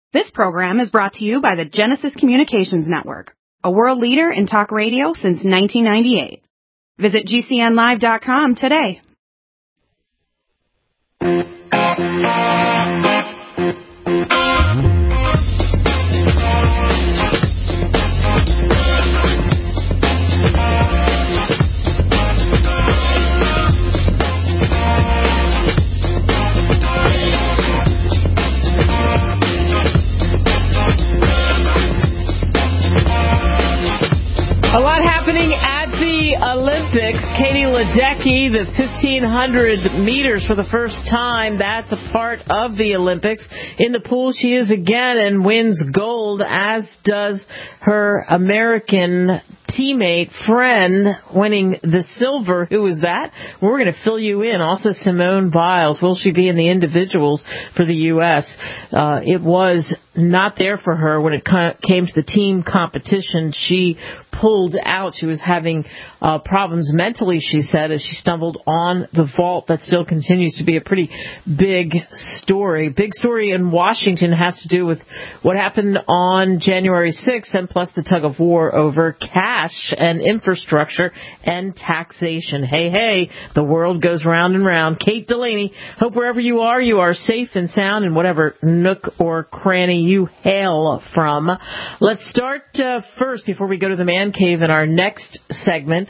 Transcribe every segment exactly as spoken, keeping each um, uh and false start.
This program is brought to you by the Genesis Communications Network, a world leader in talk radio since nineteen ninety-eight. Visit G C N live dot com today. A lot happening at the Olympics. Katie Ledecky, the fifteen hundred meters for the first time. That's a part of the Olympics. In the pool, she is again and wins gold, as does her American teammate, friend, winning the silver. Who is that? We're going to fill you in. Also, Simone Biles. Will she be in the individuals for the U S? Uh, it was not there for her when it came to the team competition. She pulled out. She was having uh, problems mentally, she said, as she stumbled on the vault. That still continues to be a pretty big story. Big story in Washington has to do with what happened on January sixth, and plus the tug of war over cash and infrastructure and taxation. Hey, hey, the world goes round and round. Kate Delaney, hope wherever you are, you are safe and sound in whatever nook or cranny you hail from. Let's start uh, first, before we go to the man cave in our next segment,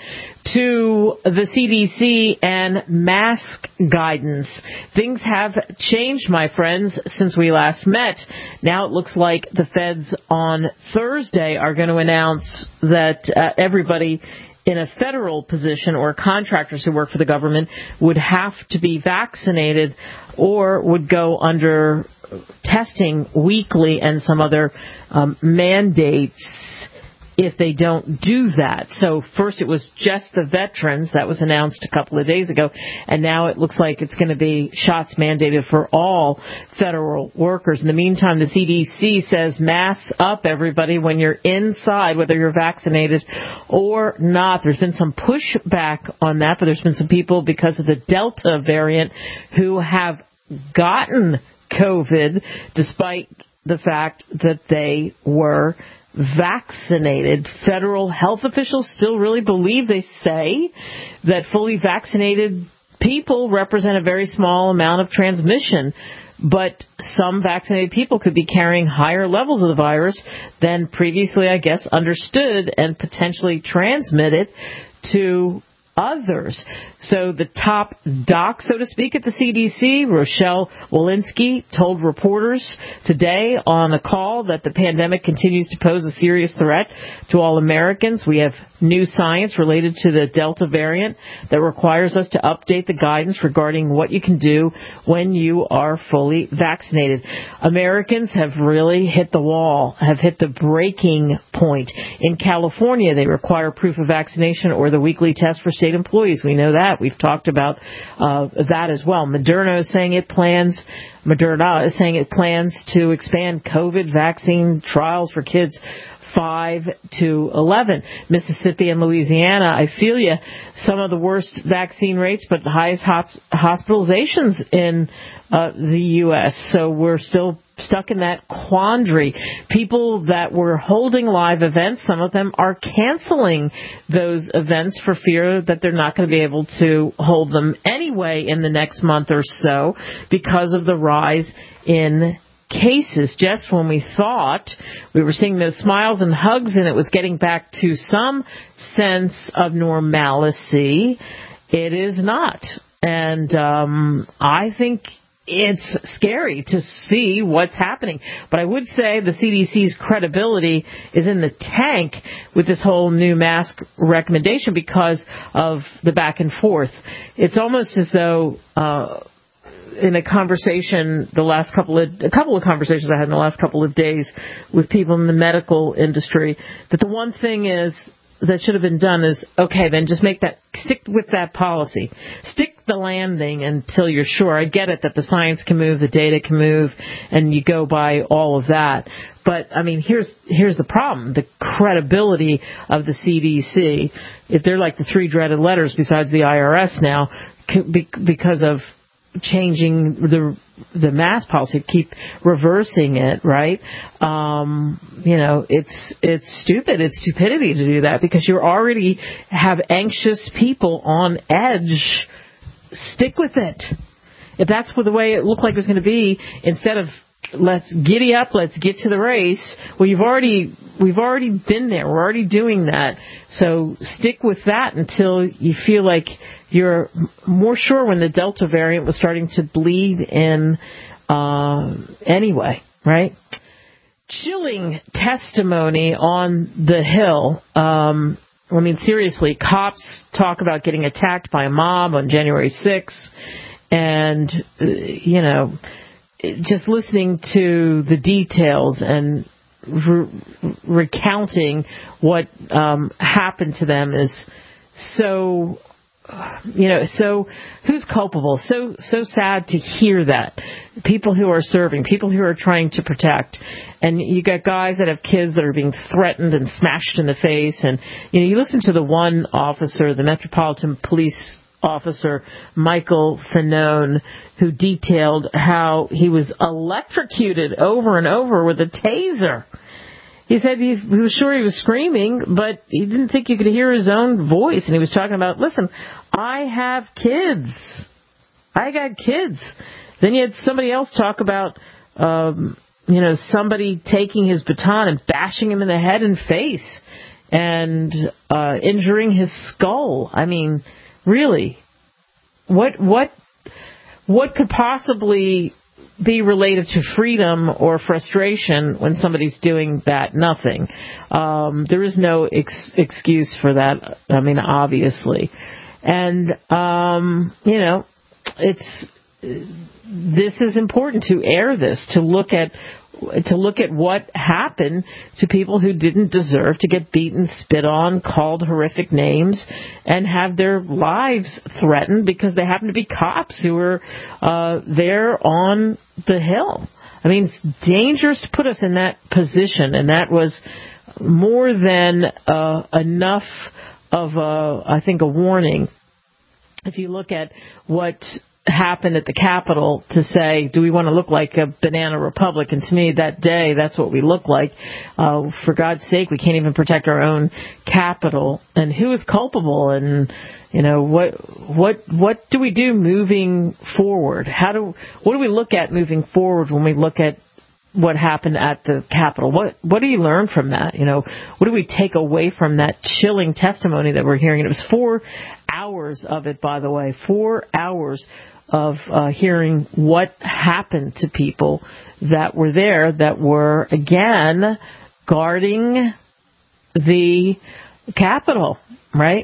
to the C D C and mask guidance. Things have changed, my friends, since we last met. Now it looks like the feds on Thursday are going to announce that uh, everybody in a federal position or contractors who work for the government would have to be vaccinated or would go under testing weekly and some other um, mandates if they don't do that. So first it was just the veterans. That was announced a couple of days ago. And now it looks like it's going to be shots mandated for all federal workers. In the meantime, the C D C says mask up, everybody, when you're inside, whether you're vaccinated or not. There's been some pushback on that, but there's been some people, because of the Delta variant, who have gotten COVID despite the fact that they were vaccinated. Federal health officials still really believe, they say, that fully vaccinated people represent a very small amount of transmission. But some vaccinated people could be carrying higher levels of the virus than previously, I guess, understood, and potentially transmit it to others. So the top doc, so to speak, at the C D C, Rochelle Walensky, told reporters today on a call that the pandemic continues to pose a serious threat to all Americans. We have new science related to the Delta variant that requires us to update the guidance regarding what you can do when you are fully vaccinated. Americans have really hit the wall, have hit the breaking point. In California, they require proof of vaccination or the weekly test for state employees. We know that. We've talked about uh, that as well. Moderna is saying it plans, Moderna is saying it plans to expand COVID vaccine trials for kids five to eleven. Mississippi and Louisiana, I feel you, some of the worst vaccine rates, but the highest hop- hospitalizations in uh, the U S. So we're still stuck in that quandary. People that were holding live events, some of them are canceling those events for fear that they're not going to be able to hold them anyway in the next month or so because of the rise in cases. Just when we thought we were seeing those smiles and hugs and it was getting back to some sense of normalcy, it is not. And um, I think it's scary to see what's happening. But I would say the C D C's credibility is in the tank with this whole new mask recommendation because of the back and forth. It's almost as though uh, in a conversation, the last couple of a couple of conversations I had in the last couple of days with people in the medical industry, that the one thing is that should have been done is, okay, then just make that, stick with that policy. Stick the landing until you're sure. I get it that the science can move, the data can move, and you go by all of that. But, I mean, here's here's the problem. The credibility of the C D C, if they're like the three dreaded letters besides the I R S now, because of changing the the mask policy, keep reversing it, right? Um, you know, it's it's stupid. It's stupidity to do that because you already have anxious people on edge. Stick with it. If that's the way it looked like it was going to be, instead of let's giddy up, let's get to the race. Well, you've already we've already been there. We're already doing that. So stick with that until you feel like you're more sure. When the Delta variant was starting to bleed in uh, anyway, right? Chilling testimony on the Hill. Um, I mean, seriously, cops talk about getting attacked by a mob on January sixth, and uh, you know. Just listening to the details and re- recounting what um, happened to them is so, you know, so who's culpable? So so sad to hear that. People who are serving, people who are trying to protect, and you got guys that have kids that are being threatened and smashed in the face, and you know, you listen to the one officer, the Metropolitan Police Officer Michael Fanone, who detailed how he was electrocuted over and over with a taser. He said he, he was sure he was screaming, but he didn't think you could hear his own voice. And he was talking about, listen, I have kids. I got kids. Then you had somebody else talk about, um, you know, somebody taking his baton and bashing him in the head and face and uh, injuring his skull. I mean, really, what what what could possibly be related to freedom or frustration when somebody's doing that? Nothing. Um, there is no ex- excuse for that. I mean, obviously, and um, you know, it's this is important to air this, to look at. to look at what happened to people who didn't deserve to get beaten, spit on, called horrific names, and have their lives threatened because they happen to be cops who were uh, there on the Hill. I mean, it's dangerous to put us in that position, and that was more than uh, enough of, a, I think, a warning. If you look at what happened at the Capitol to say, do we want to look like a banana republic? And to me, that day, that's what we look like. Uh, for God's sake, we can't even protect our own Capitol. And who is culpable? And, you know, what what what do we do moving forward? How do what do we look at moving forward when we look at what happened at the Capitol? What what do you learn from that? You know, what do we take away from that chilling testimony that we're hearing? And it was four hours of it, by the way, four hours of uh, hearing what happened to people that were there, that were, again, guarding the Capitol, right?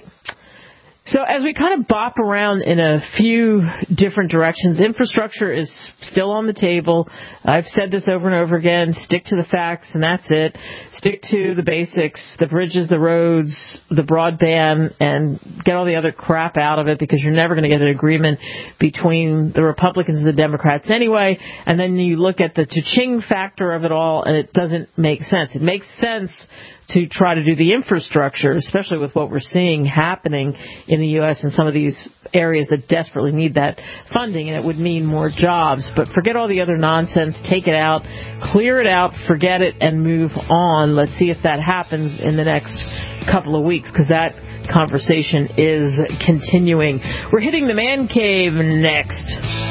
So as we kind of bop around in a few different directions, infrastructure is still on the table. I've said this over and over again. Stick to the facts, and that's it. Stick to the basics, the bridges, the roads, the broadband, and get all the other crap out of it, because you're never going to get an agreement between the Republicans and the Democrats anyway. And then you look at the cha-ching factor of it all, and it doesn't make sense. It makes sense to try to do the infrastructure, especially with what we're seeing happening in the U S and some of these areas that desperately need that funding, and it would mean more jobs. But forget all the other nonsense, take it out, clear it out, forget it, and move on. Let's see if that happens in the next couple of weeks, because that conversation is continuing. We're hitting the man cave next.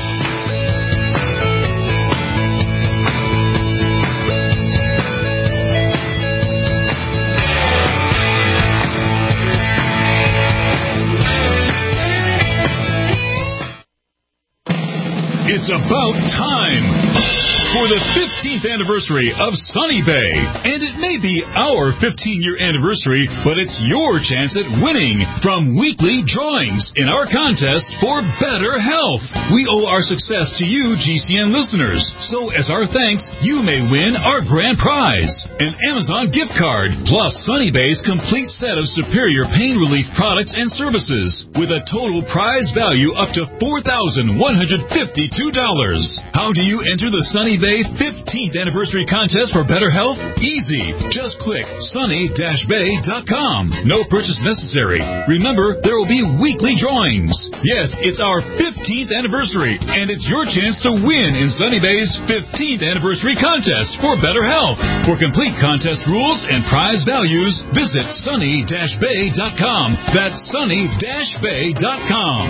It's about time for the fifteenth anniversary of Sunny Bay. And it may be our fifteen-year anniversary, but it's your chance at winning from weekly drawings in our contest for better health. We owe our success to you, G C N listeners. So as our thanks, you may win our grand prize, an Amazon gift card, plus Sunny Bay's complete set of superior pain relief products and services, with a total prize value up to four thousand one hundred fifty-two dollars. How do you enter the Sunny Bay Bay fifteenth Anniversary Contest for Better Health? Easy. Just click sunny dash bay dot com. No purchase necessary. Remember, there will be weekly drawings. Yes, it's our fifteenth anniversary, and it's your chance to win in Sunny Bay's fifteenth Anniversary Contest for Better Health. For complete contest rules and prize values, visit sunny dash bay dot com. That's sunny dash bay dot com.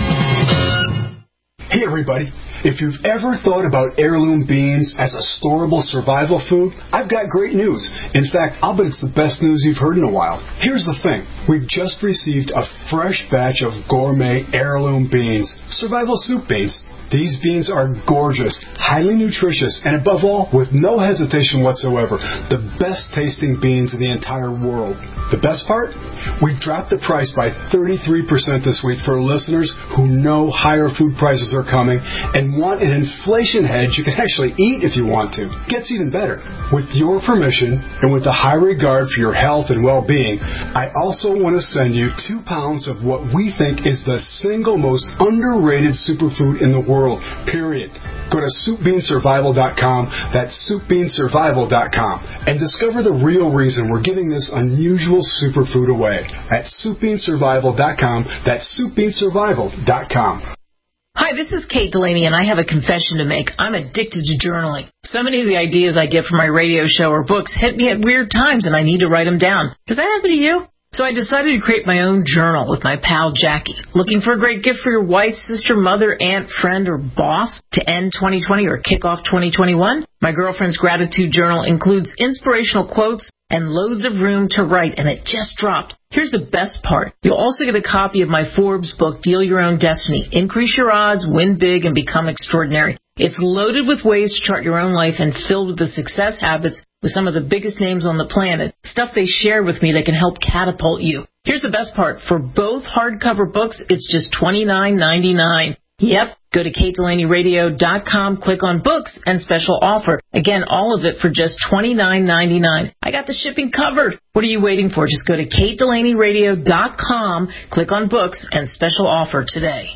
Hey everybody, if you've ever thought about heirloom beans as a storable survival food, I've got great news. In fact, I'll bet it's the best news you've heard in a while. Here's the thing. We've just received a fresh batch of gourmet heirloom beans, survival soup beans. These beans are gorgeous, highly nutritious, and above all, with no hesitation whatsoever, the best tasting beans in the entire world. The best part? We've dropped the price by thirty-three percent this week for listeners who know higher food prices are coming and want an inflation hedge you can actually eat if you want to. Gets even better. With your permission and with a high regard for your health and well-being, I also want to send you two pounds of what we think is the single most underrated superfood in the world. World, period. Go to soup bean survival dot com, that's soup bean survival dot com, and discover the real reason we're giving this unusual superfood away at soup bean survival dot com, that's soup bean survival dot com. Hi, this is Kate Delaney, and I have a confession to make. I'm addicted to journaling. So many of the ideas I get from my radio show or books hit me at weird times, and I need to write them down. Does that happen to you? So I decided to create my own journal with my pal Jackie. Looking for a great gift for your wife, sister, mother, aunt, friend, or boss to end twenty twenty or kick off twenty twenty-one? My girlfriend's gratitude journal includes inspirational quotes and loads of room to write, and it just dropped. Here's the best part. You'll also get a copy of my Forbes book, Deal Your Own Destiny. Increase your odds, win big, and become extraordinary. It's loaded with ways to chart your own life and filled with the success habits with some of the biggest names on the planet. Stuff they share with me that can help catapult you. Here's the best part. For both hardcover books, it's just twenty-nine ninety-nine. Yep. Go to kate delaney radio dot com, click on books, and special offer. Again, all of it for just twenty-nine ninety-nine. I got the shipping covered. What are you waiting for? Just go to kate delaney radio dot com, click on books, and special offer today.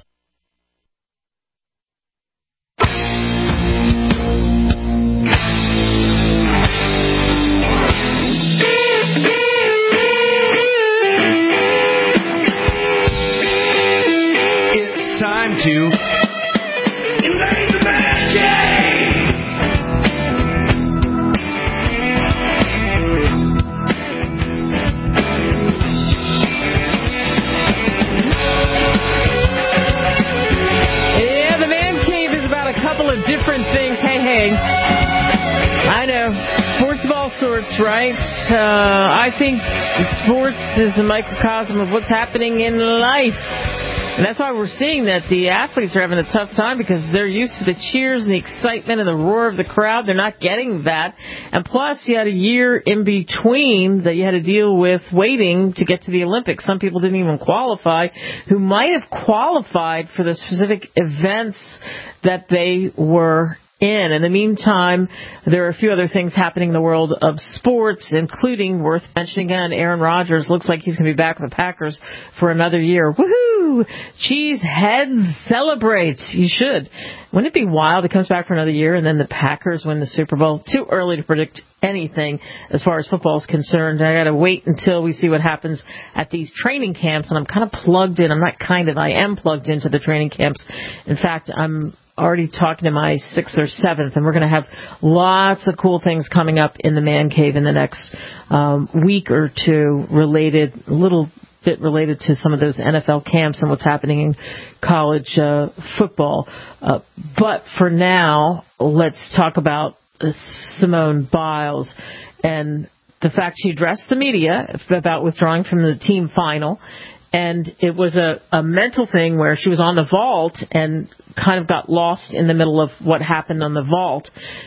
Time to invade the man cave. Yeah, the man cave is about a couple of different things. Hey, hey. I know. Sports of all sorts, right? Uh, I think sports is a microcosm of what's happening in life. And that's why we're seeing that the athletes are having a tough time because they're used to the cheers and the excitement and the roar of the crowd. They're not getting that. And plus, you had a year in between that you had to deal with waiting to get to the Olympics. Some people didn't even qualify who might have qualified for the specific events that they were in. In the meantime, there are a few other things happening in the world of sports, including, worth mentioning again, Aaron Rodgers looks like he's going to be back with the Packers for another year. Woohoo! Cheese heads celebrate. You should. Wouldn't it be wild? He comes back for another year and then the Packers win the Super Bowl. Too early to predict anything as far as football is concerned. I got to wait until we see what happens at these training camps, and I'm kind of plugged in. I'm not kind of. I am plugged into the training camps. In fact, I'm already talking to my sixth or seventh, and we're going to have lots of cool things coming up in the man cave in the next um, week or two, related, a little bit related to some of those N F L camps and what's happening in college uh, football. Uh, but for now, let's talk about uh, Simone Biles and the fact she addressed the media about withdrawing from the team final. And it was a, a mental thing where she was on the vault and kind of got lost in the middle of what happened on the vault.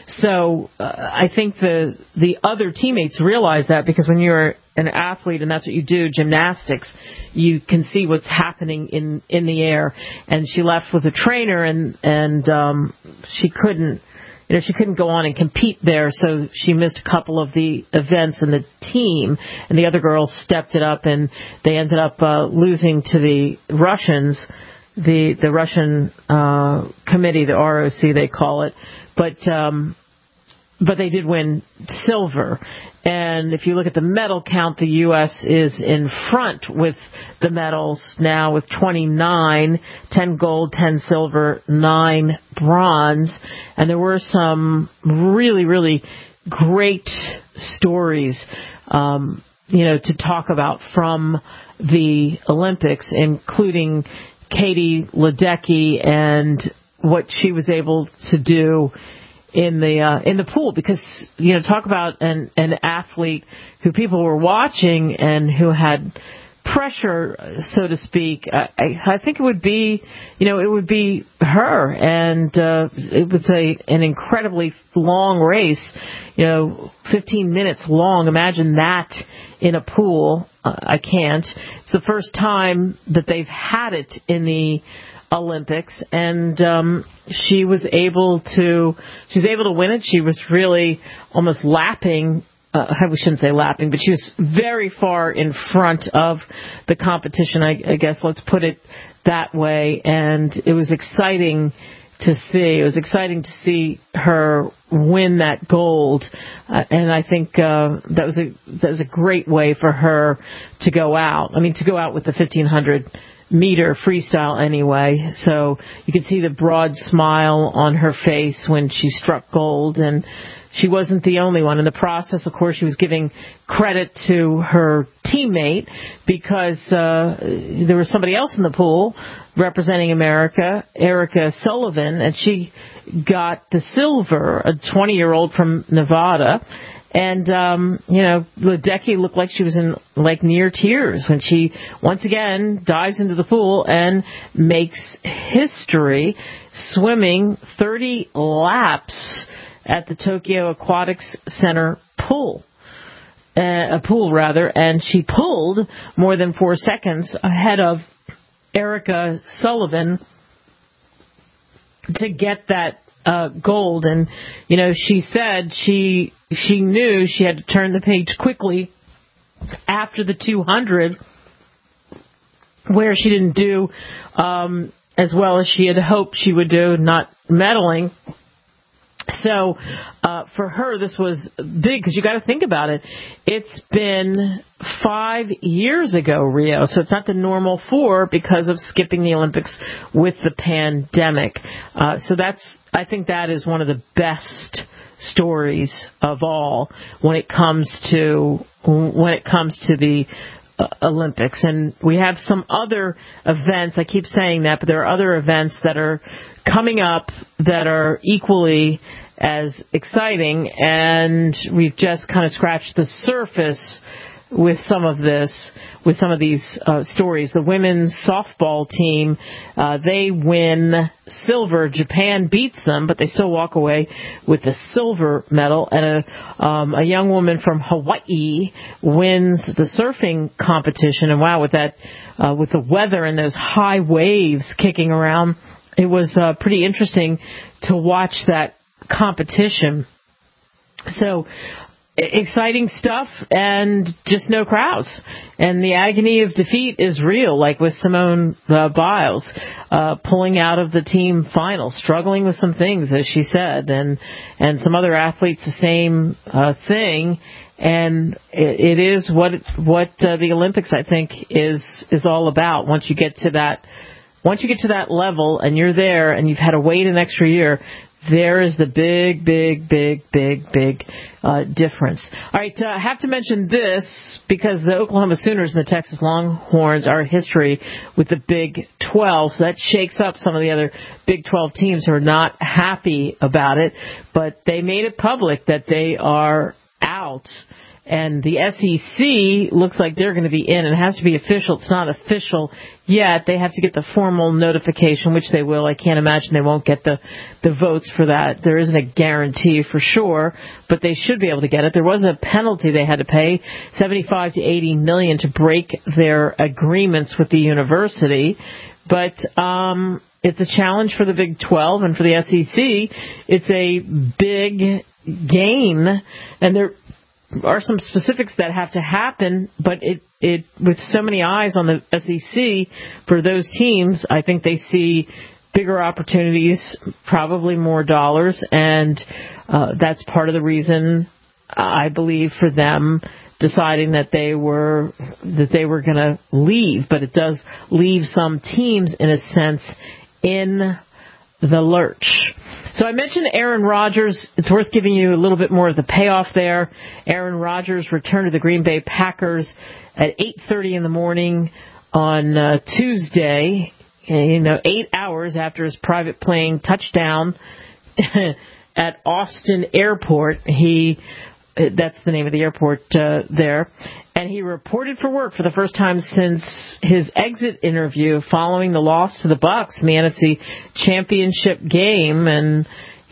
So uh, I think the the other teammates realized that, because when you're an athlete and that's what you do, gymnastics, you can see what's happening in, in the air. And she left with a trainer, and, and um, she couldn't. You know, she couldn't go on and compete there, so she missed a couple of the events in the team, and the other girls stepped it up, and they ended up uh, losing to the Russians, the the Russian uh, committee, the R O C they call it. But um, but they did win silver. And if you look at the medal count, the U S is in front with the medals now with twenty-nine, ten gold, ten silver, nine bronze. And there were some really, really great stories, um, you know, to talk about from the Olympics, including Katie Ledecky and what she was able to do in the uh, in the pool, because, you know, talk about an an athlete who people were watching and who had pressure, so to speak. I, I think it would be, you know, it would be her, and uh, it was a an incredibly long race, you know, fifteen minutes long. Imagine that in a pool. Uh, I can't. It's the first time that they've had it in the Olympics, and um, she was able to she was able to win it. She was really almost lapping. Uh, we shouldn't say lapping, but she was very far in front of the competition, I, I guess, let's put it that way. And it was exciting to see. It was exciting to see her win that gold. Uh, and I think uh, that was a that was a great way for her to go out. I mean, to go out with the fifteen hundred meter freestyle anyway. So you could see the broad smile on her face when she struck gold, and she wasn't the only one. In the process, of course, she was giving credit to her teammate, because uh, there was somebody else in the pool representing America, Erica Sullivan, and she got the silver, a twenty-year-old from Nevada. And, um, you know, Ledecky looked like she was in, like, near tears when she, once again, dives into the pool and makes history, swimming thirty laps at the Tokyo Aquatics Center pool, uh, a pool rather, and she pulled more than four seconds ahead of Erica Sullivan to get that uh, gold. And, you know, she said she she knew she had to turn the page quickly after the two hundred, where she didn't do um, as well as she had hoped she would do, not medaling. So uh, for her, this was big, because you got to think about it. It's been five years ago, Rio, so it's not the normal four because of skipping the Olympics with the pandemic. Uh, so that's, I think that is one of the best stories of all when it comes to when it comes to the uh, Olympics. And we have some other events. I keep saying that, but there are other events that are coming up that are equally as exciting, and we've just kind of scratched the surface with some of this, with some of these uh, stories. The women's softball team, uh, they win silver. Japan beats them, but they still walk away with the silver medal. And a, um, a young woman from Hawaii wins the surfing competition. And wow, with that, uh, with the weather and those high waves kicking around, it was uh, pretty interesting to watch that competition. So exciting stuff, and just no crowds. And the agony of defeat is real, like with Simone uh, Biles, uh, pulling out of the team final, struggling with some things, as she said, and and some other athletes the same uh, thing. And it, it is what what uh, the Olympics, I think, is is all about. Once you get to that, once you get to that level, and you're there, and you've had to wait an extra year, there is the big, big, big, big, big uh, difference. All right, uh, I have to mention this because the Oklahoma Sooners and the Texas Longhorns are history with the Big twelve, so that shakes up some of the other Big twelve teams who are not happy about it, but they made it public that they are out. And the S E C looks like they're going to be in. It has to be official. It's not official yet. They have to get the formal notification, which they will. I can't imagine they won't get the, the votes for that. There isn't a guarantee for sure, but they should be able to get it. There was a penalty they had to pay, seventy-five to eighty million, to break their agreements with the university. But um, it's a challenge for the Big twelve, and for the S E C, it's a big gain, and they're are some specifics that have to happen, but it, it with so many eyes on the S E C for those teams, I think they see bigger opportunities, probably more dollars, and uh, that's part of the reason, I believe, for them deciding that they were that they were going to leave. But it does leave some teams, in a sense, in the lurch. So I mentioned Aaron Rodgers. It's worth giving you a little bit more of the payoff there. Aaron Rodgers returned to the Green Bay Packers at eight thirty in the morning on uh, Tuesday, you know, eight hours after his private plane touchdown at Austin Airport. He, that's the name of the airport uh, there. And he reported for work for the first time since his exit interview following the loss to the Bucs in the N F C Championship game. And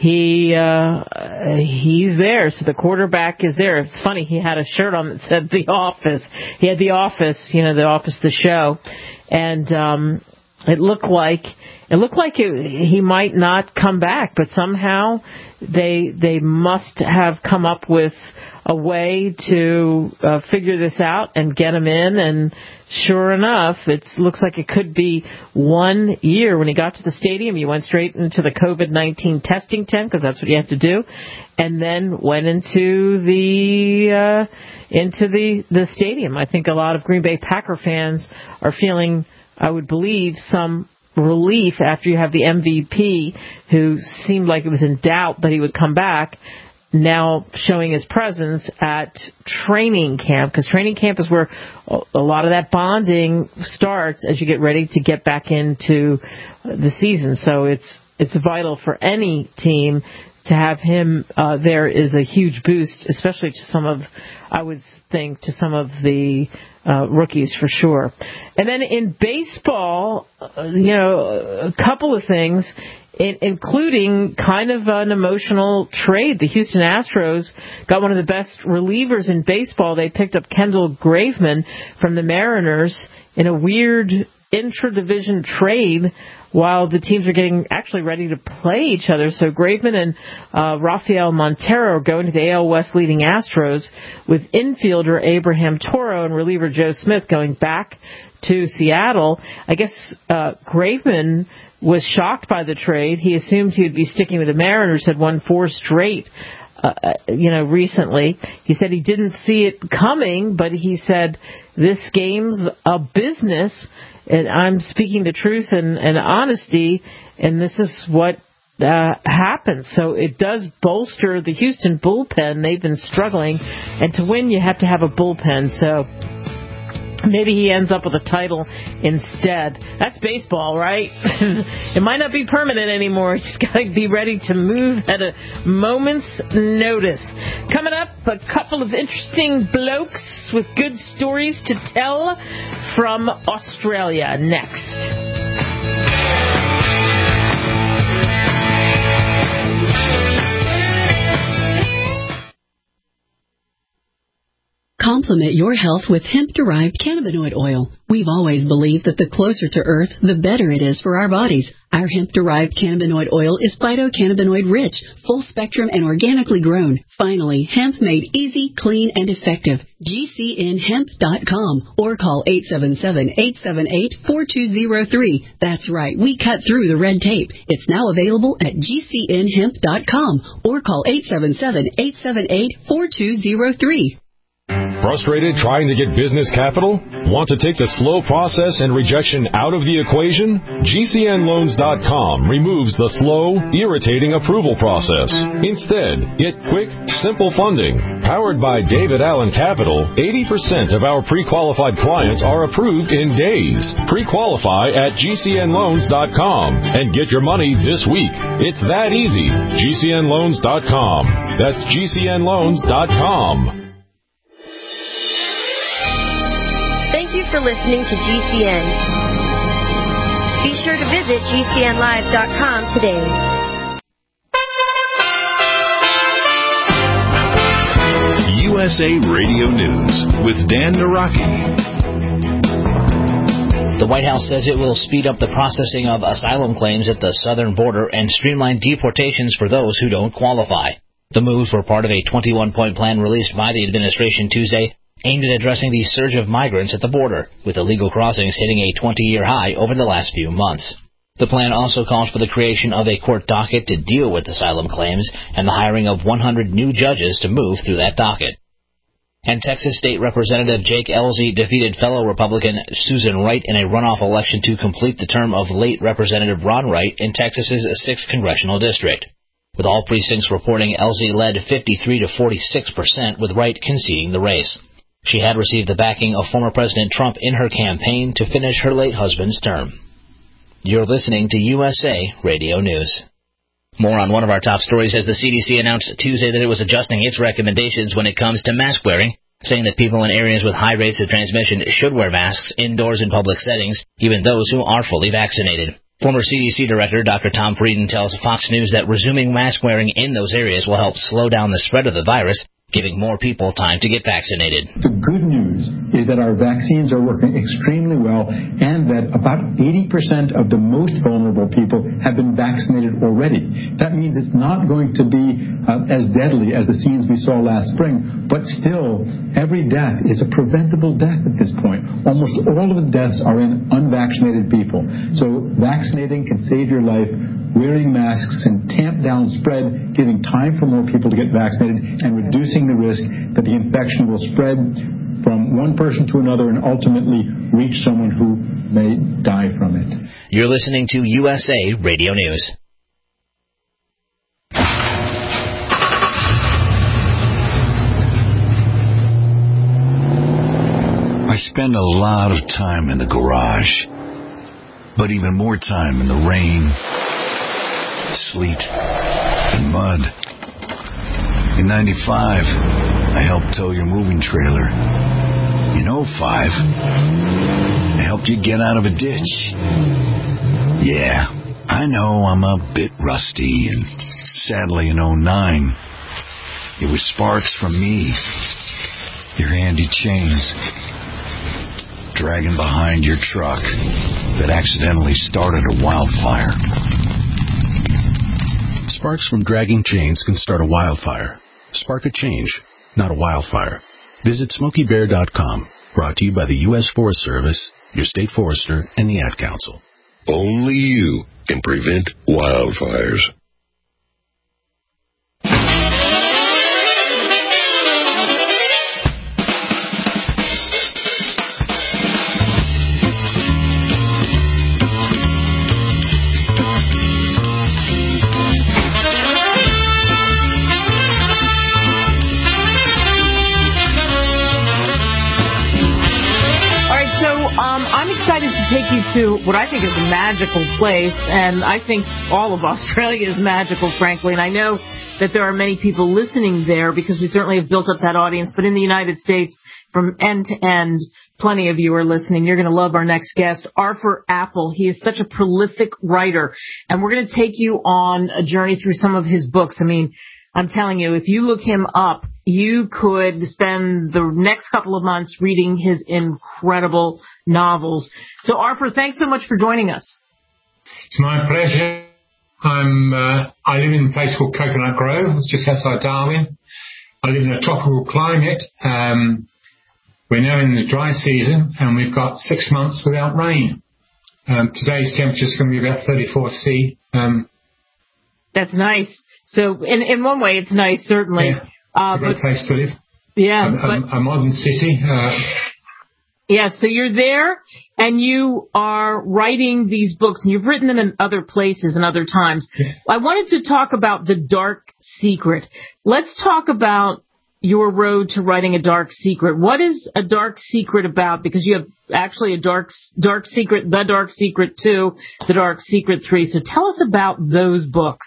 he uh, he's there. So the quarterback is there. It's funny. He had a shirt on that said The Office. He had The Office, you know, The Office, the show. And um, it looked like it looked like it, he might not come back. But somehow they they must have come up with a way to uh, figure this out and get him in, and sure enough, it looks like it could be one year. When he got to the stadium, he went straight into the COVID nineteen testing tent, because that's what you have to do, and then went into the uh, into the, the stadium. I think a lot of Green Bay Packer fans are feeling, I would believe, some relief after you have the M V P, who seemed like it was in doubt that he would come back, now showing his presence at training camp, because training camp is where a lot of that bonding starts as you get ready to get back into the season. So it's it's vital for any team to have him uh, there is a huge boost, especially to some of, I would think, to some of the uh, rookies for sure. And then in baseball, uh, you know, a couple of things, in, including kind of an emotional trade. The Houston Astros got one of the best relievers in baseball. They picked up Kendall Graveman from the Mariners in a weird intra-division trade while the teams are getting actually ready to play each other. So Graveman and uh, Rafael Montero are going to the A L West leading Astros, with infielder Abraham Toro and reliever Joe Smith going back to Seattle. I guess uh, Graveman was shocked by the trade. He assumed he would be sticking with the Mariners, had won four straight Uh, you know, recently. He said he didn't see it coming, but he said, this game's a business, and I'm speaking the truth and, and honesty, and this is what uh, happens. So it does bolster the Houston bullpen. They've been struggling, and to win, you have to have a bullpen. So maybe he ends up with a title instead. That's baseball, right? It might not be permanent anymore. You just got to be ready to move at a moment's notice. Coming up, a couple of interesting blokes with good stories to tell from Australia next. Complement your health with hemp-derived cannabinoid oil. We've always believed that the closer to Earth, the better it is for our bodies. Our hemp-derived cannabinoid oil is phytocannabinoid-rich, full-spectrum, and organically grown. Finally, hemp made easy, clean, and effective. G C N hemp dot com or call eight seven seven, eight seven eight, four two zero three. That's right, we cut through the red tape. It's now available at G C N hemp dot com or call eight seven seven, eight seven eight, four two zero three. Frustrated trying to get business capital? Want to take the slow process and rejection out of the equation? G C N loans dot com removes the slow, irritating approval process. Instead, get quick, simple funding. Powered by David Allen Capital, eighty percent of our pre-qualified clients are approved in days. Pre-qualify at G C N loans dot com and get your money this week. It's that easy. G C N loans dot com. That's G C N loans dot com. Thank you for listening to G C N. Be sure to visit G C N live dot com today. U S A Radio News with Dan Naraki. The White House says it will speed up the processing of asylum claims at the southern border and streamline deportations for those who don't qualify. The moves were part of a twenty-one point plan released by the administration Tuesday, aimed at addressing the surge of migrants at the border, with illegal crossings hitting a twenty-year high over the last few months. The plan also calls for the creation of a court docket to deal with asylum claims and the hiring of one hundred new judges to move through that docket. And Texas State Representative Jake Ellzey defeated fellow Republican Susan Wright in a runoff election to complete the term of late Representative Ron Wright in Texas's sixth Congressional District. With all precincts reporting, Ellzey led fifty-three to forty-six percent, with Wright conceding the race. She had received the backing of former President Trump in her campaign to finish her late husband's term. You're listening to U S A Radio News. More on one of our top stories as the C D C announced Tuesday that it was adjusting its recommendations when it comes to mask wearing, saying that people in areas with high rates of transmission should wear masks indoors in public settings, even those who are fully vaccinated. Former C D C Director Doctor Tom Frieden tells Fox News that resuming mask wearing in those areas will help slow down the spread of the virus, giving more people time to get vaccinated. The good news is that our vaccines are working extremely well and that about eighty percent of the most vulnerable people have been vaccinated already. That means it's not going to be uh, as deadly as the scenes we saw last spring, but still, every death is a preventable death at this point. Almost all of the deaths are in unvaccinated people. So vaccinating can save your life. Wearing masks and tamp down spread, giving time for more people to get vaccinated, and reducing the risk that the infection will spread from one person to another and ultimately reach someone who may die from it. You're listening to U S A Radio News. I spend a lot of time in the garage, but even more time in the rain, sleet, and mud. In ninety-five, I helped tow your moving trailer. In oh five, I helped you get out of a ditch. Yeah, I know I'm a bit rusty, and sadly in oh nine, it was sparks from me, your handy chains, dragging behind your truck that accidentally started a wildfire. Sparks from dragging chains can start a wildfire. Spark a change, not a wildfire. Visit Smokey Bear dot com. Brought to you by the U S Forest Service, your state forester, and the Ad Council. Only you can prevent wildfires. Take you to what I think is a magical place, and I think all of Australia is magical, frankly, and I know that there are many people listening there because we certainly have built up that audience, but in the United States, from end to end, plenty of you are listening. You're going to love our next guest, Arthur Appel. He is such a prolific writer, and we're going to take you on a journey through some of his books. I mean, I'm telling you, if you look him up, you could spend the next couple of months reading his incredible novels. So, Arthur, thanks so much for joining us. It's my pleasure. I'm, uh, I live in a place called Coconut Grove, just outside Darwin. I live in a tropical climate. Um, we're now in the dry season, and we've got six months without rain. Um, today's temperature is going to be about thirty-four C. Um, That's nice. So, in in one way, it's nice, certainly. Yeah, uh, a great but, place to live. Yeah. A, but, a, a modern city. Uh, yeah, so you're there, and you are writing these books, and you've written them in other places and other times. Yeah. I wanted to talk about The Dark Secret. Let's talk about your road to writing A Dark Secret. What is A Dark Secret about? Because you have actually a Dark Dark Secret, The Dark Secret two, The Dark Secret three. So tell us about those books.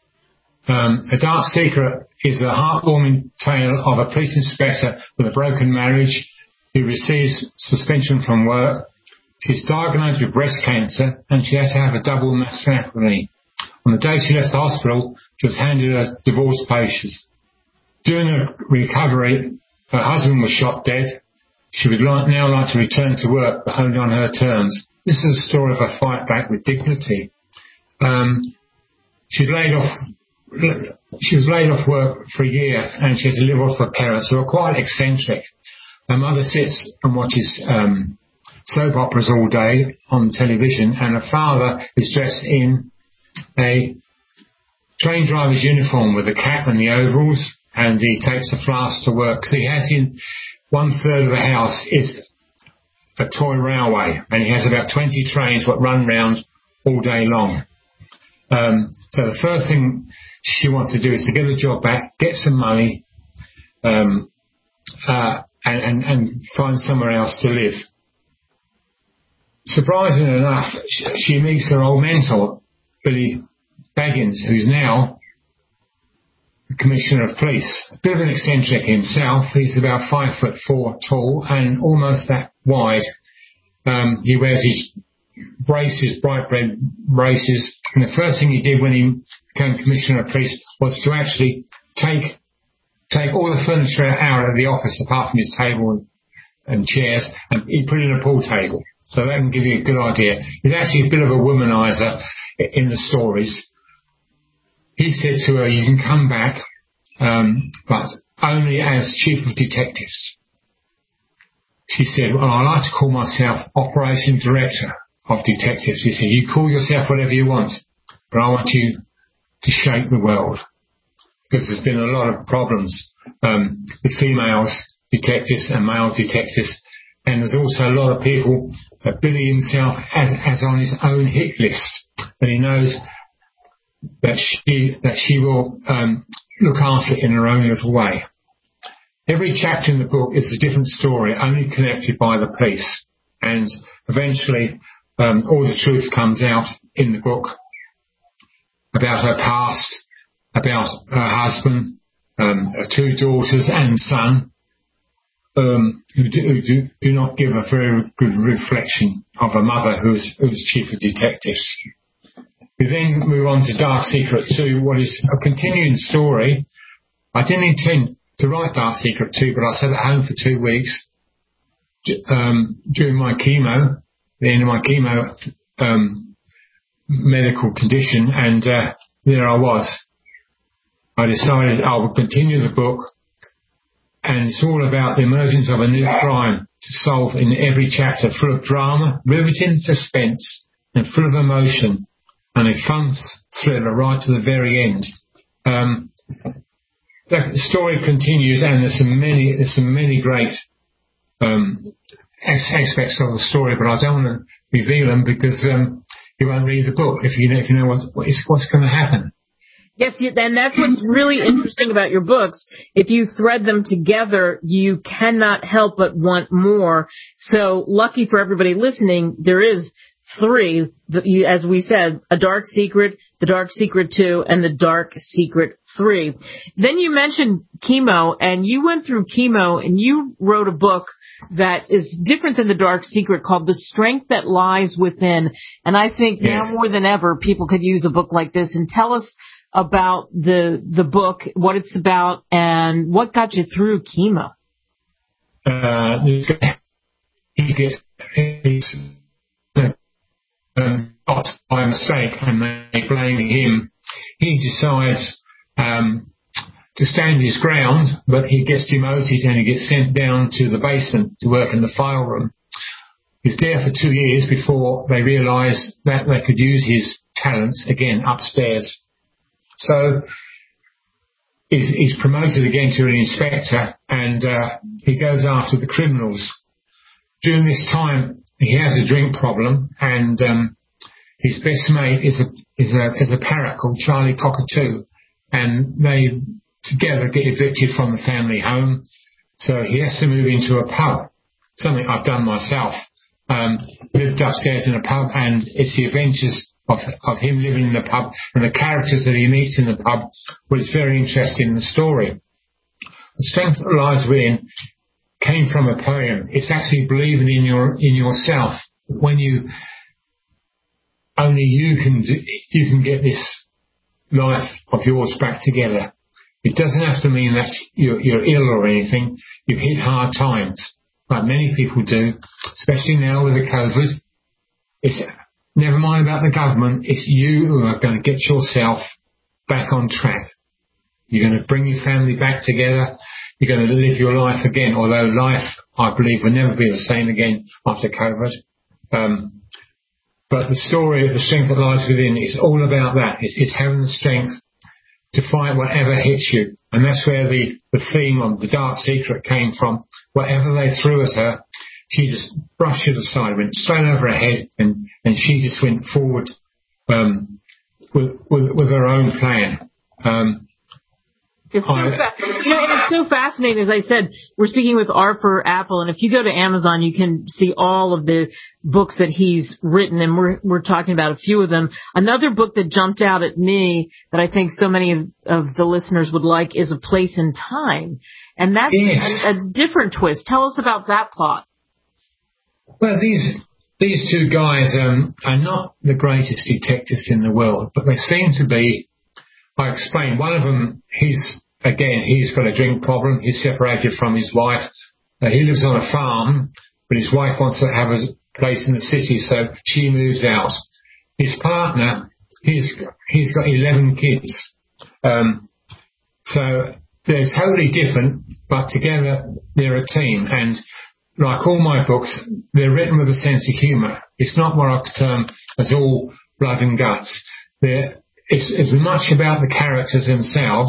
Um, A Dark Secret is a heartwarming tale of a police inspector with a broken marriage who receives suspension from work. She's diagnosed with breast cancer and she has to have a double mastectomy. On the day she left the hospital, she was handed her divorce papers. During her recovery, her husband was shot dead. She would like, now like to return to work, but only on her terms. This is a story of a fight back with dignity. Um, she's laid off She was laid off work for a year and she has to live off her parents who are quite eccentric. Her mother sits and watches um, soap operas all day on television, and a father is dressed in a train driver's uniform with the cap and the overalls, and he takes a flask to work. So he has in one third of the house is a toy railway, and he has about twenty trains that run round all day long. Um, so the first thing she wants to do is to get a job back, get some money, um, uh, and, and, and find somewhere else to live. Surprisingly enough, she, she meets her old mentor, Billy Baggins, who's now the Commissioner of Police. A bit of an eccentric himself. He's about five foot four tall and almost that wide. Um, he wears his braces, bright red braces, and the first thing he did when he became Commissioner of Police was to actually take take all the furniture out of the office apart from his table and chairs, and he put in a pool table. So that can give you a good idea. He's actually a bit of a womanizer in the stories. He said to her, you can come back, um, but only as Chief of Detectives. She said, well, I like to call myself Operation Director of Detectives. He said, you call yourself whatever you want, but I want you to shake the world. Because there's been a lot of problems um, with females detectives and male detectives, and there's also a lot of people that Billy himself has, has on his own hit list, and he knows that she that she will um, look after it in her own little way. Every chapter in the book is a different story, only connected by the police, and eventually um, all the truth comes out in the book about her past, about her husband, um, her two daughters and son, um, who, do, who do, do not give a very good reflection of a mother who's, who's Chief of Detectives. We then move on to Dark Secret two, what is a continuing story. I didn't intend to write Dark Secret two, but I sat at home for two weeks um, during my chemo, the end of my chemo um, medical condition, and uh, there I was. I decided I would continue the book, and it's all about the emergence of a new crime to solve in every chapter, full of drama, riveting suspense, and full of emotion, and a fun thriller right to the very end. Um, the story continues, and there's some many, there's some many great um, aspects of the story, but I don't want to reveal them because um, you won't read the book if you know, if you know what, what's going to happen. Yes, you, and that's what's really interesting about your books. If you thread them together, you cannot help but want more. So lucky for everybody listening, there is three, as we said, A Dark Secret, The Dark Secret two, and The Dark Secret three. Then you mentioned chemo, and you went through chemo, and you wrote a book that is different than The Dark Secret called The Strength That Lies Within. And I think yes. now more than ever, people could use a book like this. And tell us about the the book, what it's about, and what got you through chemo. Uh, he gets um, by mistake, and they blame him. He decides um, to stand his ground, but he gets demoted and he gets sent down to the basement to work in the file room. He's there for two years before they realise that they could use his talents again upstairs. So he's, he's promoted again to an inspector, and uh, he goes after the criminals. During this time, he has a drink problem, and um, his best mate is a is a is a parrot called Charlie Cockatoo, and they together get evicted from the family home. So he has to move into a pub, something I've done myself. Um, lived upstairs in a pub, and it's the adventures of of him living in the pub and the characters that he meets in the pub was very interesting in the story. The Strength That Lies Within came from a poem. It's actually believing in your in yourself. When you only you can do, you can get this life of yours back together. It doesn't have to mean that you're, you're ill or anything. You've hit hard times, like many people do, especially now with the COVID. It's never mind about the government. It's you who are going to get yourself back on track. You're going to bring your family back together. You're going to live your life again, although life I believe, will never be the same again after COVID. Um, but the story of the strength that lies within is all about that. It's, it's having the strength to fight whatever hits you. And that's where the, the theme of The Dark Secret came from. Whatever they threw at her, she just brushed it aside, went straight over her head, and, and she just went forward um, with, with, with her own plan. Um, It's so, fa- you know, and it's so fascinating. As I said, we're speaking with Arthur Appel, and if you go to Amazon, you can see all of the books that he's written, and we're we're talking about a few of them. Another book that jumped out at me that I think so many of, of the listeners would like is A Place in Time, and that's yes. a, a different twist. Tell us about that plot. Well, these these two guys um, are not the greatest detectives in the world, but they seem to be. I explained, one of them, he's, again, he's got a drink problem. He's separated from his wife. Uh, he lives on a farm, but his wife wants to have a place in the city, so she moves out. His partner, he's, he's got eleven kids. Um, so they're totally different, but together they're a team. And like all my books, they're written with a sense of humour. It's not what I could term as all blood and guts. They're It's as much about the characters themselves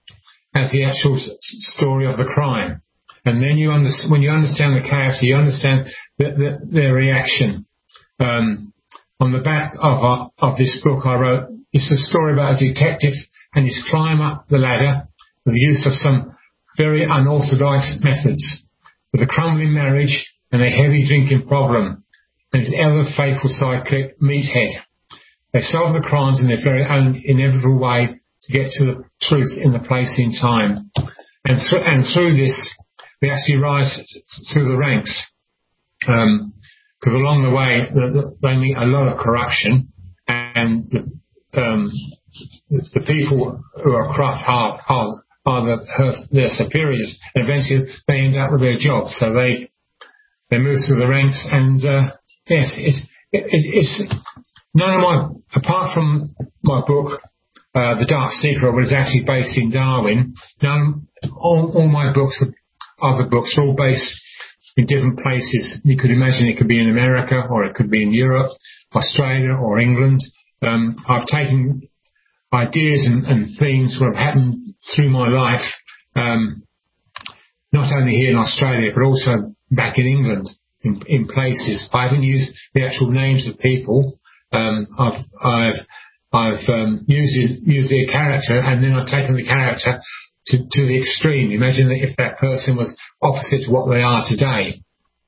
as the actual s- story of the crime. And then you under- when you understand the character, you understand the, the, their reaction. Um, on the back of, uh, of this book I wrote, it's a story about a detective and his climb up the ladder with the use of some very unorthodox methods, with a crumbling marriage and a heavy drinking problem, and his ever faithful sidekick, Meathead. They solve the crimes in their very own inevitable way to get to the truth in the place in time. And, th- and through this, they actually rise through the ranks. Because um, along the way, the, the, they meet a lot of corruption, and the, um, the, the people who are corrupt are, are, are the, her, their superiors. And eventually, they end up with their jobs. So they they move through the ranks, and uh, yes, it's it, it's. None of my, apart from my book, uh, The Dark Secret, which is actually based in Darwin, none, all, all my books, other books, are all based in different places. You could imagine it could be in America, or it could be in Europe, Australia, or England. Um, I've taken ideas and, and themes that have happened through my life, um, not only here in Australia, but also back in England, in, in places. I haven't used the actual names of people. Um, I've I've I've um, used used their character, and then I've taken the character to, to the extreme. Imagine that if that person was opposite to what they are today.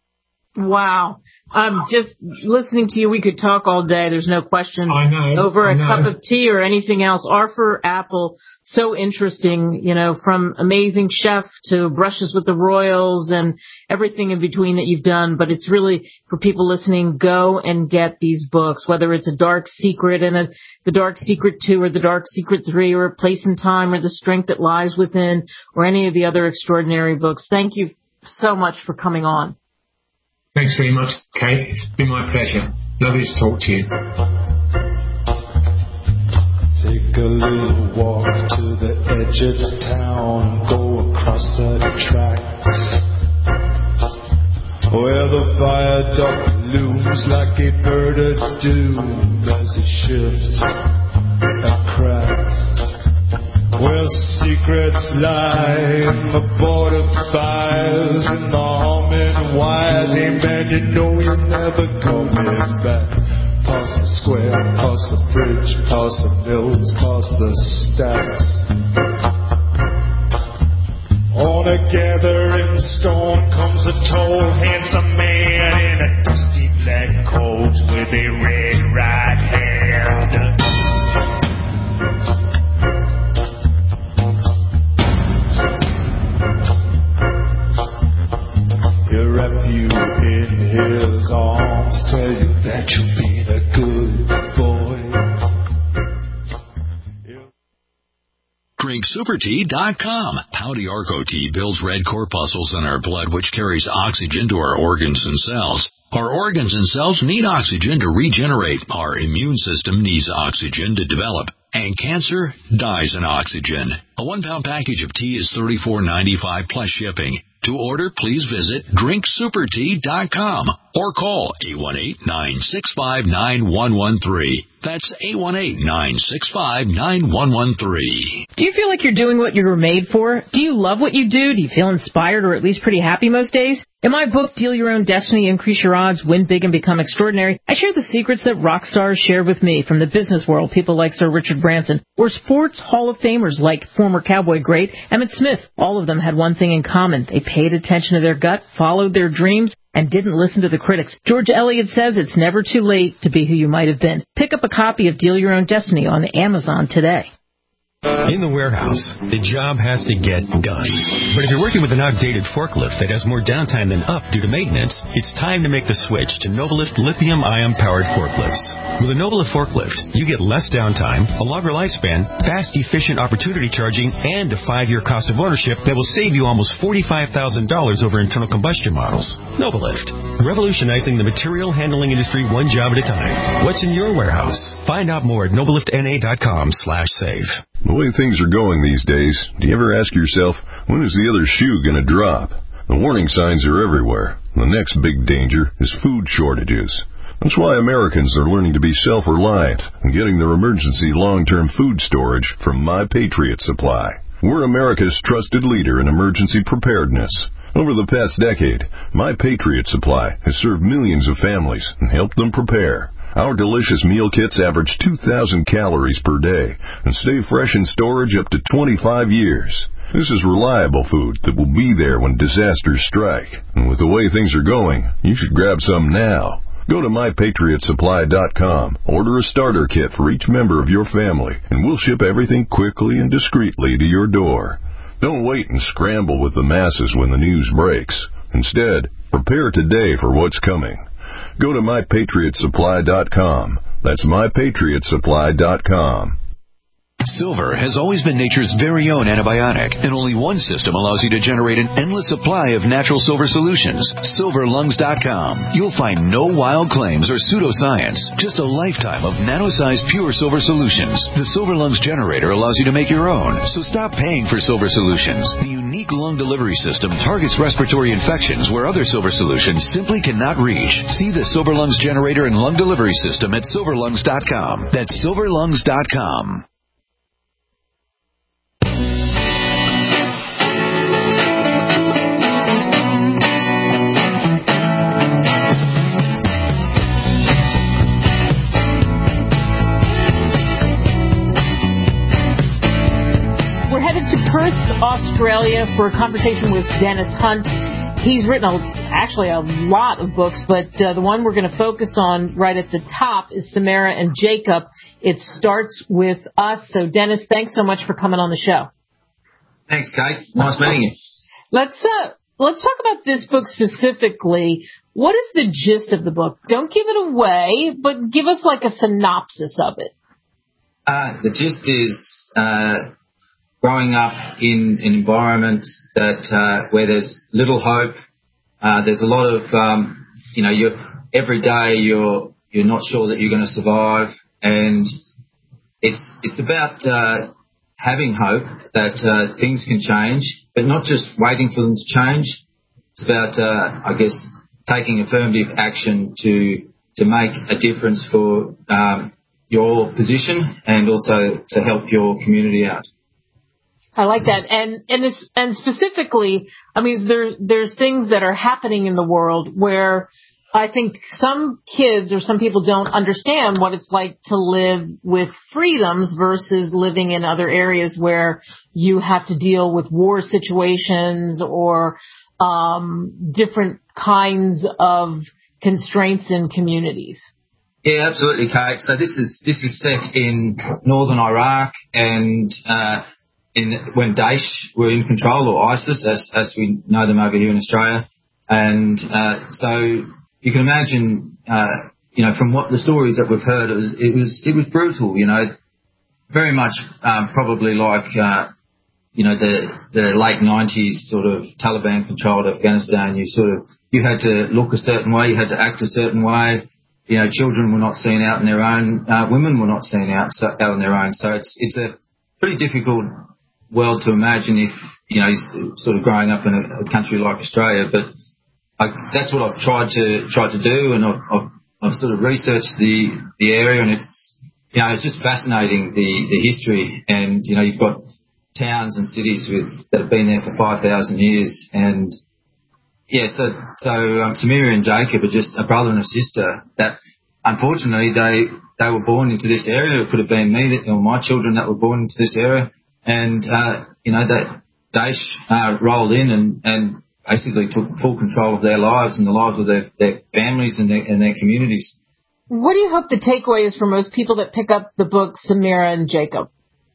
Wow. Um, just listening to you, we could talk all day. There's no question. I know. Over a I know. cup of tea or anything else. Arthur Appel, so interesting, you know, from Amazing Chef to Brushes with the Royals and everything in between that you've done. But it's really, for people listening, go and get these books, whether it's A Dark Secret and a, The Dark Secret two or The Dark Secret three or A Place in Time or The Strength That Lies Within or any of the other extraordinary books. Thank you so much for coming on. Thanks very much, Kate. It's been my pleasure. Lovely to talk to you. Take a little walk to the edge of the town, go across the tracks, where the viaduct looms like a bird of doom as it shifts and cracks, where secrets lie in the border fires and the humming wires. Hey man, you know you're never coming back. Past the square, past the bridge, past the mills, past the stacks. On a gathering storm comes a tall, handsome man in a dusty black coat with a red right hand. He'll wrap you in his arms, tell you that you've been a good boy. Drink Super Tea dot com. Pouty Arco Tea builds red corpuscles in our blood, which carries oxygen to our organs and cells. Our organs and cells need oxygen to regenerate. Our immune system needs oxygen to develop. And cancer dies in oxygen. A one-pound package of tea is thirty-four ninety-five plus shipping. To order, please visit drink super tea dot com or call eight one eight, nine six five, nine one one three. That's eight one eight, nine six five, nine one one three. Do you feel like you're doing what you were made for? Do you love what you do? Do you feel inspired or at least pretty happy most days? In my book, Deal Your Own Destiny, Increase Your Odds, Win Big and Become Extraordinary, I share the secrets that rock stars shared with me from the business world, people like Sir Richard Branson, or sports Hall of Famers like former Cowboy great Emmitt Smith. All of them had one thing in common. They paid attention to their gut, followed their dreams, and didn't listen to the critics. George Eliot says it's never too late to be who you might have been. Pick up a copy of Deal Your Own Destiny on Amazon today. In the warehouse, the job has to get done. But if you're working with an outdated forklift that has more downtime than up due to maintenance, it's time to make the switch to Novalift lithium-ion powered forklifts. With a Novalift forklift, you get less downtime, a longer lifespan, fast, efficient opportunity charging, and a five-year cost of ownership that will save you almost forty-five thousand dollars over internal combustion models. Novalift, revolutionizing the material handling industry one job at a time. What's in your warehouse? Find out more at novaliftna.com slash save. The way things are going these days, do you ever ask yourself, when is the other shoe going to drop? The warning signs are everywhere. The next big danger is food shortages. That's why Americans are learning to be self-reliant and getting their emergency long-term food storage from My Patriot Supply. We're America's trusted leader in emergency preparedness. Over the past decade, My Patriot Supply has served millions of families and helped them prepare. Our delicious meal kits average two thousand calories per day and stay fresh in storage up to twenty-five years. This is reliable food that will be there when disasters strike. And with the way things are going, you should grab some now. Go to my patriot supply dot com, order a starter kit for each member of your family, and we'll ship everything quickly and discreetly to your door. Don't wait and scramble with the masses when the news breaks. Instead, prepare today for what's coming. Go to my patriot supply dot com. That's my patriot supply dot com. Silver has always been nature's very own antibiotic, and only one system allows you to generate an endless supply of natural silver solutions. silver lungs dot com. You'll find no wild claims or pseudoscience, just a lifetime of nano-sized pure silver solutions. The Silver Lungs generator allows you to make your own, so stop paying for silver solutions. The unique lung delivery system targets respiratory infections where other silver solutions simply cannot reach. See the Silver Lungs generator and lung delivery system at silver lungs dot com. That's silver lungs dot com. To Perth, Australia, for a conversation with Dennis Hunt. He's written a, actually a lot of books, but uh, the one we're going to focus on right at the top is Samara and Jacob. It starts with us. So, Dennis, thanks so much for coming on the show. Thanks, Kate. Nice meeting you. Let's uh, let's talk about this book specifically. What is the gist of the book? Don't give it away, but give us like a synopsis of it. Uh, the gist is Uh, growing up in an environment that uh, where there's little hope, uh, there's a lot of um, you know, you're, every day you're you're not sure that you're going to survive, and it's it's about uh, having hope that uh, things can change, but not just waiting for them to change. It's about uh, I guess taking affirmative action to to make a difference for um, your position and also to help your community out. I like that. And, and this, and specifically, I mean, there's, there's things that are happening in the world where I think some kids or some people don't understand what it's like to live with freedoms versus living in other areas where you have to deal with war situations or, um, different kinds of constraints in communities. Yeah, absolutely, Kate. So this is, this is set in northern Iraq and, uh, In, when Daesh were in control, or ISIS, as, as we know them over here in Australia. And uh, so you can imagine, uh, you know, from what the stories that we've heard, it was it was, it was brutal, you know, very much um, probably like, uh, you know, the, the late nineties sort of Taliban-controlled Afghanistan. You sort of, you had to look a certain way, you had to act a certain way. You know, children were not seen out on their own, uh, women were not seen out, so, out on their own. So it's it's a pretty difficult world to imagine if, you know, he's sort of growing up in a, a country like Australia. But I, that's what I've tried to tried to do, and I've, I've, I've sort of researched the, the area, and it's, you know, it's just fascinating, the, the history. And, you know, you've got towns and cities with that have been there for five thousand years. And, yeah, so, so um, Samira and Jacob are just a brother and a sister that, unfortunately, they they were born into this area. It could have been me, that, or my children that were born into this area. And, uh, you know, that Daesh uh, rolled in and, and basically took full control of their lives and the lives of their, their families and their, and their communities. What do you hope the takeaway is for most people that pick up the book Samira and Jacob?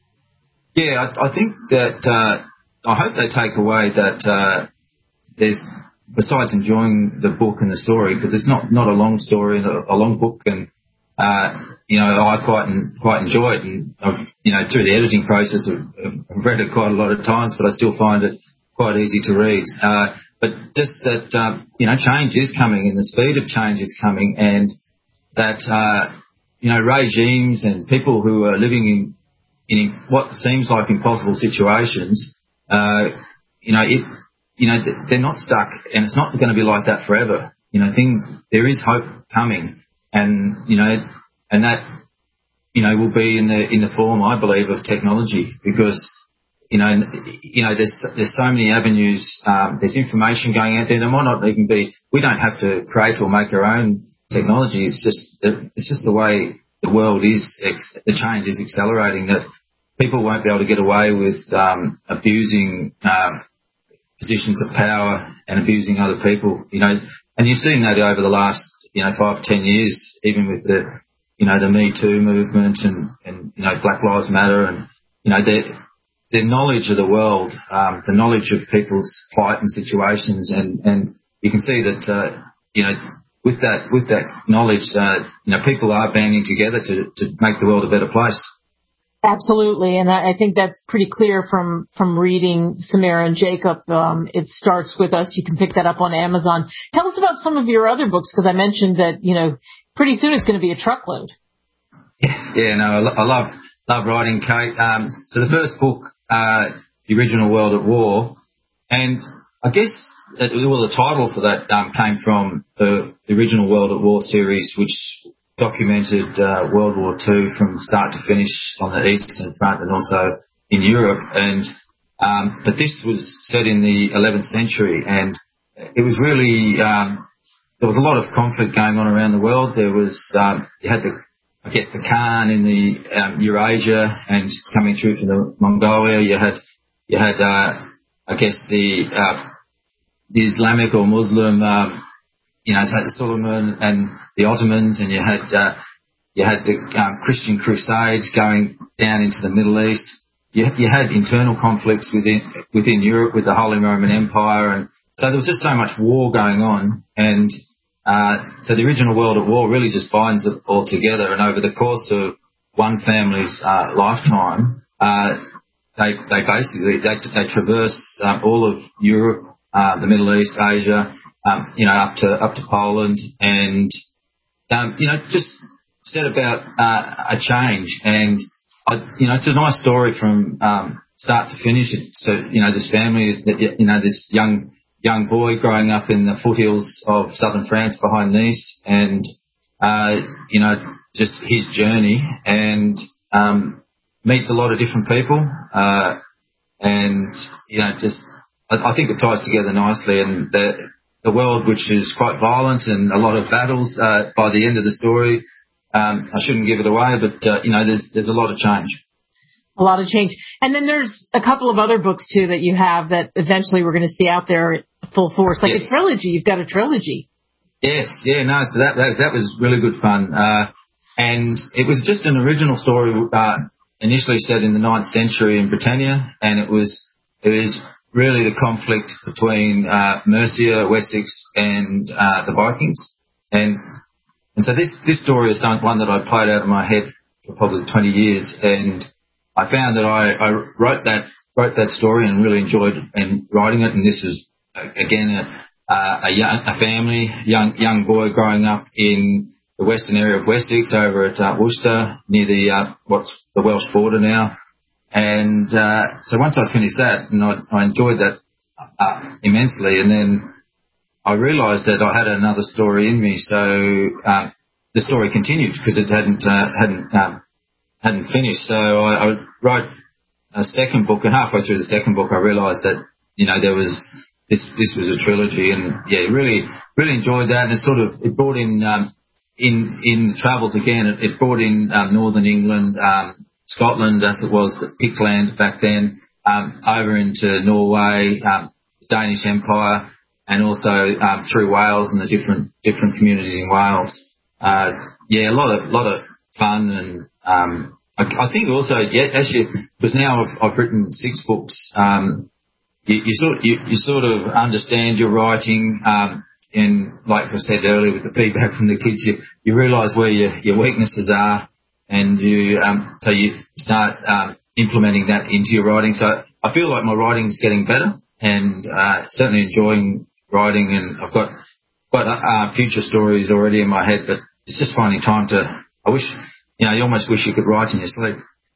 Yeah, I, I think that uh, I hope they take away that uh, there's, besides enjoying the book and the story, because it's not, not a long story, a, a long book, and uh, you know, I quite quite enjoy it, and I've, you know, through the editing process, I've, I've read it quite a lot of times, but I still find it quite easy to read. Uh, but just that, um, you know, change is coming, and the speed of change is coming, and that, uh, you know, regimes and people who are living in, in what seems like impossible situations, uh, you know, it, you know, they're not stuck, and it's not going to be like that forever. You know, things, there is hope coming, and, you know, and that, you know, will be in the, in the form, I believe, of technology, because, you know, you know, there's, there's so many avenues, um, there's information going out there. There might not even be, we don't have to create or make our own technology. It's just, it's just the way the world is, the change is accelerating, that people won't be able to get away with, um, abusing, um, positions of power and abusing other people, you know, and you've seen that over the last, you know, five, ten years, even with the, you know, the Me Too movement and, and, you know, Black Lives Matter, and, you know, their, their knowledge of the world, um, the knowledge of people's plight and situations, and, and you can see that, uh, you know, with that, with that knowledge, uh, you know, people are banding together to, to make the world a better place. Absolutely, and I think that's pretty clear from, from reading Samira and Jacob. Um, it starts with us. You can pick that up on Amazon. Tell us about some of your other books, because I mentioned that, you know, pretty soon it's going to be a truckload. Yeah, yeah no, I, lo- I love love writing, Kate. Um, so the first book, uh, The Original World at War, and I guess, uh, well, the title for that um, came from the, the Original World at War series, which documented uh, World War Two from start to finish on the Eastern Front and also in Europe. And um, but this was set in the eleventh century, and it was really um, there was a lot of conflict going on around the world. There was um, you had the I guess the Khan in the um, Eurasia and coming through from the Mongolia. You had you had uh, I guess the uh, the Islamic or Muslim. Um, You know, so the Suleiman and the Ottomans, and you had uh, you had the um, Christian Crusades going down into the Middle East. You, you had internal conflicts within within Europe with the Holy Roman Empire, and so there was just so much war going on. And uh, so the Original World at War really just binds it all together. And over the course of one family's uh, lifetime, uh, they they basically they they traverse um, all of Europe, uh, the Middle East, Asia. Um, you know, up to up to Poland, and um, you know, just set about uh, a change. And I, you know, it's a nice story from um, start to finish. So you know, this family, you know, this young young boy growing up in the foothills of southern France behind Nice, and uh, you know, just his journey, and um, meets a lot of different people, uh, and you know, just I, I think it ties together nicely, and the the world, which is quite violent and a lot of battles, uh, by the end of the story, um, I shouldn't give it away, but, uh, you know, there's, there's a lot of change. A lot of change. And then there's a couple of other books, too, that you have that eventually we're going to see out there at full force, like yes. a trilogy. You've got a trilogy. Yes, yeah, no, so that, that, that was really good fun. Uh, and it was just an original story, uh, initially set in the ninth century in Britannia, and it was, it was, really the conflict between uh, Mercia, Wessex, and uh, the Vikings. And and so this, this story is one that I played out of my head for probably twenty years, and I found that I, I wrote that wrote that story and really enjoyed and writing it. And this was, again, a, a, young, a family, young young boy growing up in the western area of Wessex over at uh, Worcester, near the uh, what's the Welsh border now. And uh, so once I finished that, and I, I enjoyed that uh, immensely, and then I realised that I had another story in me. So um, the story continued because it hadn't uh, hadn't um, hadn't finished. So I, I wrote a second book, and halfway through the second book, I realised that you know there was this this was a trilogy, and yeah, really really enjoyed that. And it sort of it brought in um, in in travels again. It, it brought in um, Northern England. Um, Scotland, as it was, the Pictland back then, um, over into Norway, um, the Danish Empire, and also um, through Wales and the different different communities in Wales. Uh, yeah, a lot of lot of fun, and um, I, I think also, yeah, actually, because now I've, I've written six books. Um, you, you sort you, you sort of understand your writing, um, and like I said earlier, with the feedback from the kids, you, you realise where your your weaknesses are. And you, um, so you start um, implementing that into your writing. So I feel like my writing is getting better, and uh, certainly enjoying writing. And I've got quite uh, future stories already in my head, but it's just finding time to. I wish, you know, you almost wish you could write in your sleep.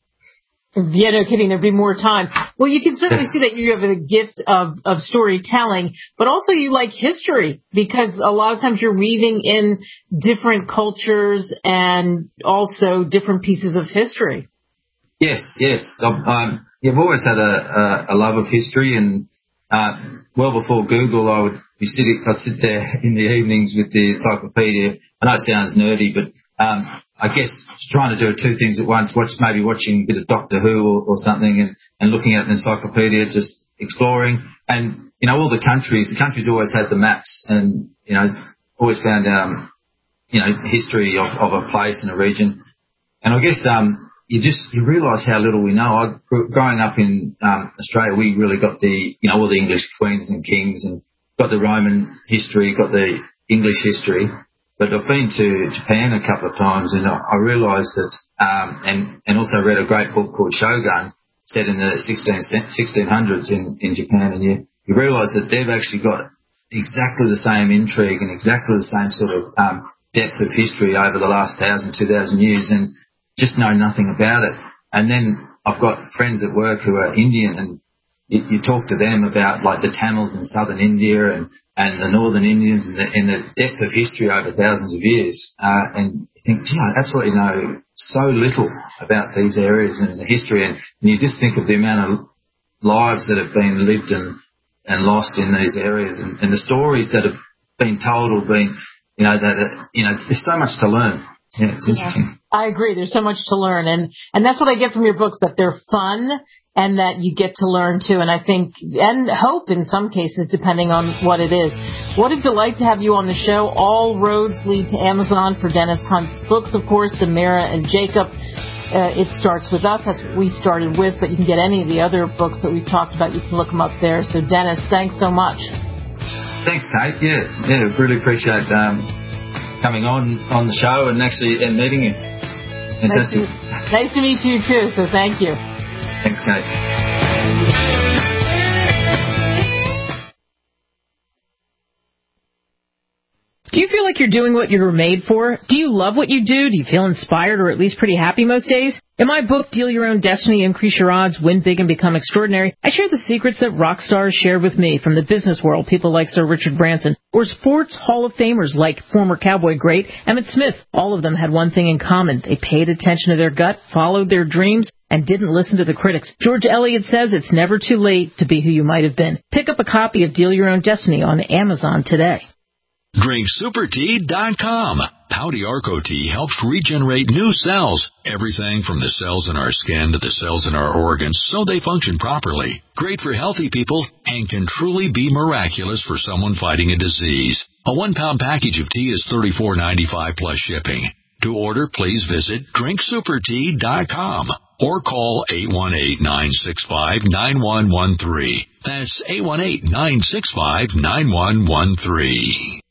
Yeah, no kidding. There'd be more time. Well, you can certainly see that you have a gift of, of storytelling, but also you like history, because a lot of times you're weaving in different cultures and also different pieces of history. Yes, yes. I've, um, I've always had a, a, a love of history, and uh, well before Google, I would be sitting, I'd sit there in the evenings with the encyclopedia. I know it sounds nerdy, but um, I guess trying to do two things at once, watch, maybe watching a bit of Doctor Who or, or something, and, and looking at an encyclopedia, just exploring. And, you know, all the countries, the countries always had the maps, and, you know, always found, um, you know, history of, of a place and a region. And I guess um, you just, you realise how little we know. I, growing up in um, Australia, we really got the, you know, all the English queens and kings, and got the Roman history, got the English history. But I've been to Japan a couple of times, and I, I realised that, um, and, and also read a great book called Shogun, set in the sixteen hundreds in, in Japan, and you, you realise that they've actually got exactly the same intrigue and exactly the same sort of um, depth of history over the last thousand, two thousand years, and just know nothing about it. And then I've got friends at work who are Indian, and you, you talk to them about like the Tamils in southern India and, and the northern Indians, and the, and the depth of history over thousands of years. Uh, and you think, gee, I absolutely know so little about these areas and the history. And, and you just think of the amount of lives that have been lived and, and lost in these areas, and, and the stories that have been told or been, you know, that, uh, you know, there's so much to learn. Yeah, it's interesting. Yeah, I agree. There's so much to learn. And, and that's what I get from your books, that they're fun and that you get to learn too. And I think, and hope in some cases, depending on what it is. What a delight to have you on the show. All roads lead to Amazon for Dennis Hunt's books, of course, Samira and Jacob. Uh, it starts with us. That's what we started with, but you can get any of the other books that we've talked about. You can look them up there. So Dennis, thanks so much. Thanks, Kate. Yeah, yeah, really appreciate um, coming on on the show and actually and meeting you. Fantastic. Nice to, nice to meet you too. So thank you. Thanks, Kate. Do you feel like you're doing what you were made for? Do you love what you do? Do you feel inspired or at least pretty happy most days? In my book, Deal Your Own Destiny, Increase Your Odds, Win Big and Become Extraordinary, I share the secrets that rock stars shared with me from the business world, people like Sir Richard Branson, or sports Hall of Famers like former Cowboy great Emmitt Smith. All of them had one thing in common. They paid attention to their gut, followed their dreams, and didn't listen to the critics. George Eliot says it's never too late to be who you might have been. Pick up a copy of Deal Your Own Destiny on Amazon today. Drink Super Tea dot com. Pouty Arco Tea helps regenerate new cells. Everything from the cells in our skin to the cells in our organs so they function properly. Great for healthy people and can truly be miraculous for someone fighting a disease. A one-pound package of tea is thirty-four ninety-five plus shipping. To order, please visit Drink Super Tea dot com or call eight one eight, nine six five, nine one one three. That's eight one eight, nine six five, nine one one three.